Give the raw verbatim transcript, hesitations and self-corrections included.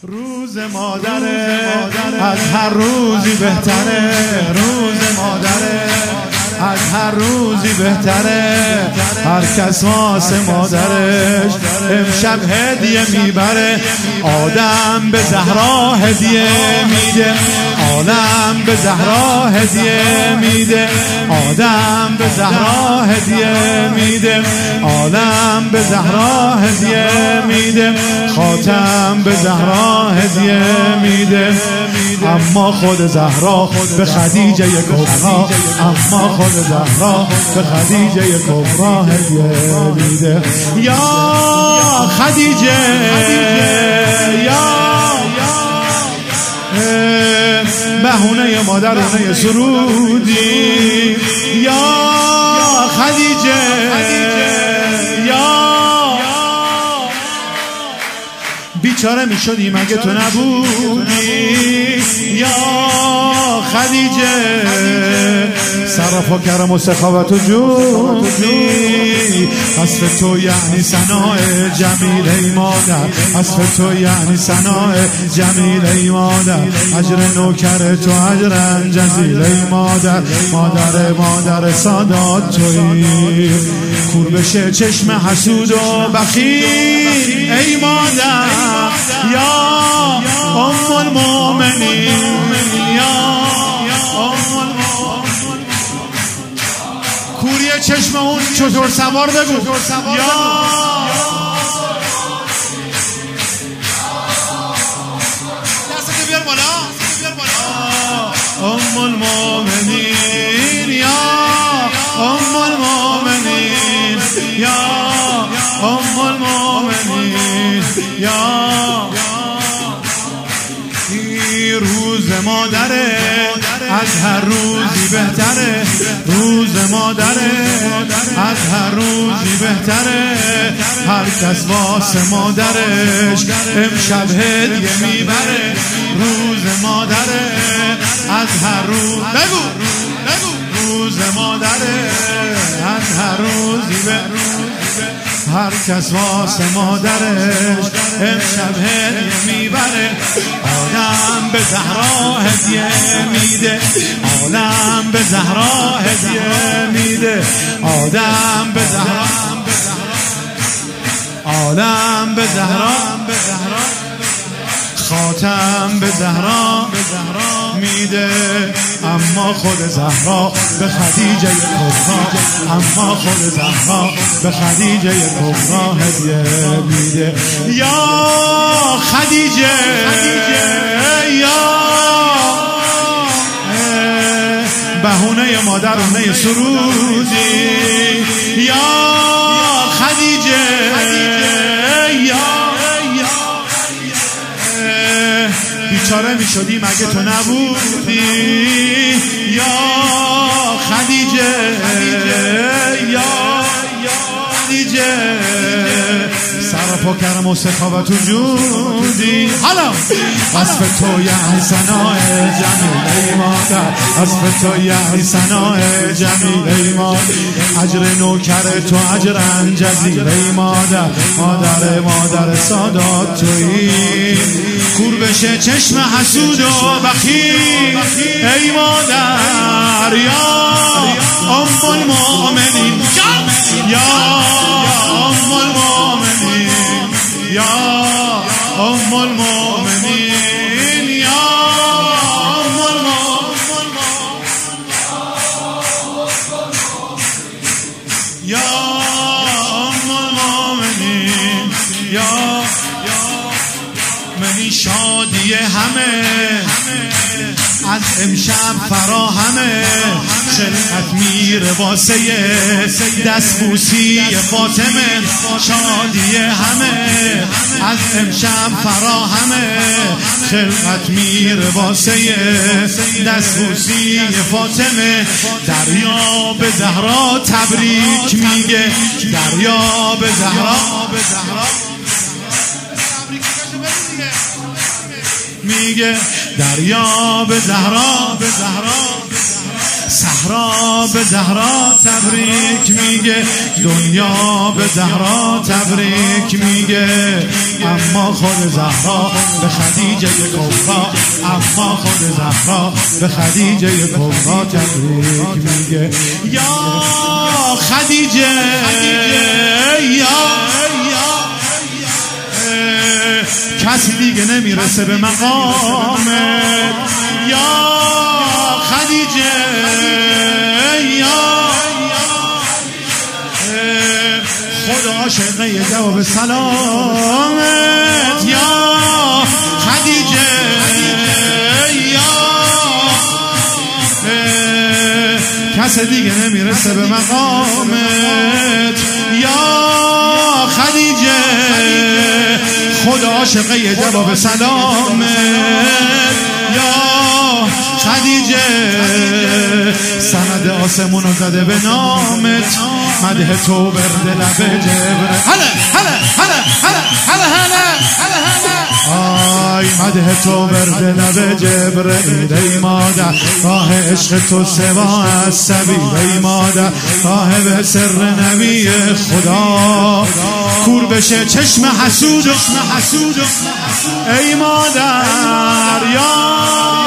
روز مادره از هر روزی بهتره، روز مادره از هر روزی بهتره، هر کس واسه مادرش امشب هدیه میبره. آدم به زهرا هدیه میده، عالم به زهرا هدیه میده، آدم به زهرا هدیه میده، عالم به زهرا هدیه میده، خاتم به زهرا هدیه میده. اما خود زهرا به خدیجه کبرا، اما خود زهرا به خدیجه کبرا هدیه میده. یا خدیجه یا بهونه مادرانه سرودی، یا خدیجه یا بیچاره میشدی مگه تو نبودی، یا خدیجه صرف و کرم و سخاوت و جودی، وصف تو یعنی ثناء جمیل ای مادر، وصف تو یعنی ثناء جمیل ای مادر، اجر نوکر تو اجر جزیل ای مادر، مادر مادر سادات تویی، کور بشه چشم حسود و بخیل ای مادر، یا ام المؤمنین، یا ام المؤمنین. کوری چشم اون چطور سوار بگو، یا دستتو بیار بالا، ام المؤمنین، یا ام المؤمنین، یا ام المؤمنین، یا روز مادره از هر روزی بهتره، روز مادره از هر روزی بهتره، هر کس واسه مادرش امشب هدیه میبره. روز مادره از هر روز بگو بگو، روز مادره از هر روزی بهتره، هر کس واسه مادرش امشب هدیه میبره. عالم به زهرا هدیه میده، عالم به زهرا هدیه میده، آدم به زهرا، عالم به زهرا، خاتم به زهرا میده. اما خود زهرا به خدیجه کبرا، اما خود زهرا به خدیجه کبرا هدیه میده. یا خدیجه یا بهونه مادرانه سرودی، یا خدیجه یا بیچاره میشدی مگه تو نبودی، یا خدیجه یا خدیجه صرف و کرم و سخاوت و جودی. حالا وصف تو یعنی ثناء جمیل ای مادر، وصف تو یعنی ثناء جمیل ای مادر، اجر نوکر تو اجر جزیل ای مادر، مادر مادر سادات تویی، کور بشه چشم حسود و بخیل ای مادر، یا ام المؤمنین، یا ام المؤمنین، یا ام المؤمنین، یا ام المؤمنین، یا ام المؤمنین، یا منی شادی همه از امشب فراهمه، خلقت میره واسه دستبوسی فاطمه، شادی همه از امشب فراهمه، خلقت میره واسه دستبوسی فاطمه. دریا به زهرا تبریک میگه، دریا به زهرا میگه، دریا به زهرا، به زهرا صحرا به زهرا تبریک میگه، دنیا به زهرا تبریک میگه، اما خود زهرا به خدیجه کبرا، اما خود زهرا به خدیجه کبرا تبریک میگه. یا خدیجه یا کسی دیگه نمیرسه به مقامت، یا خدیجه یا خدا عاشقه جواب سلامت، یا خدیجه یا کسی دیگه نمیرسه به مقامت، یا خدیجه خدا عاشقه جواب سلامت، یا خدیجه سند آسمونو زده به نامت، مدح تو برده لب جبره، هله هله هله هله هله هله هله آی مدح تو برده لب جبرئیل، ای مادر راه عشق تو سوا از سبیل، ای مادر راه به سر نبی خدا کور بشه چشم حسود، ای مادر یا